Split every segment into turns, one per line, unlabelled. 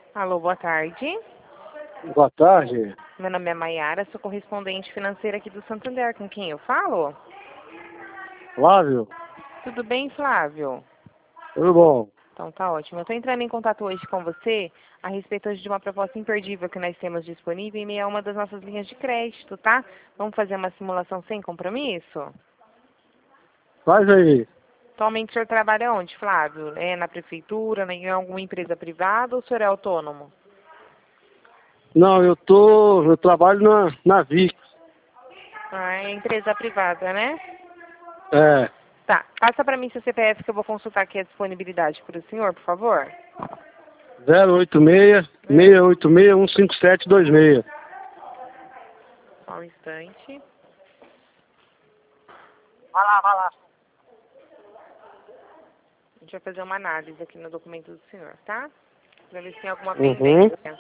Alô, boa tarde.
Boa tarde.
Meu nome é Maiara, sou correspondente financeira aqui do Santander. Com quem eu falo?
Flávio?
Tudo bem, Flávio?
Tudo bom?
Então tá ótimo. Eu estou entrando em contato hoje com você a respeito hoje de uma proposta imperdível que nós temos disponível em meio a uma das nossas linhas de crédito, tá? Vamos fazer uma simulação sem compromisso?
Faz aí.
Atualmente o senhor trabalha onde, Flávio? É na prefeitura, em alguma empresa privada ou o senhor é autônomo?
Não, eu trabalho na VIC.
Ah, é empresa privada, né?
É,
Tá. Passa para mim seu CPF que eu vou consultar aqui a disponibilidade para o senhor, por favor.
086 686 15726.
Só um instante.
Vai lá, vai lá.
A gente vai fazer uma análise aqui no documento do senhor, tá? Para ver se tem alguma
Uhum.
pendência.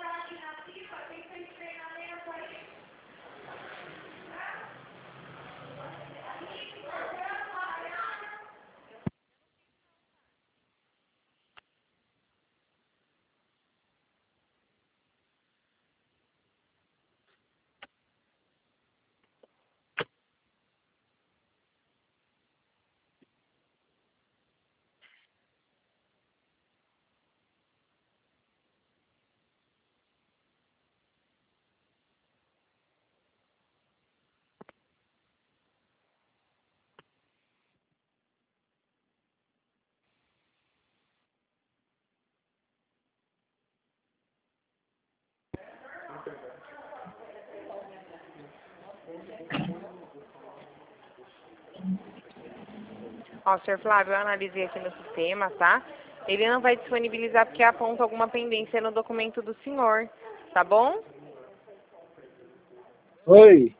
Ó, senhor Flávio, eu analisei aqui no sistema, tá? Ele não vai disponibilizar porque aponta alguma pendência no documento do senhor, tá bom?
Oi.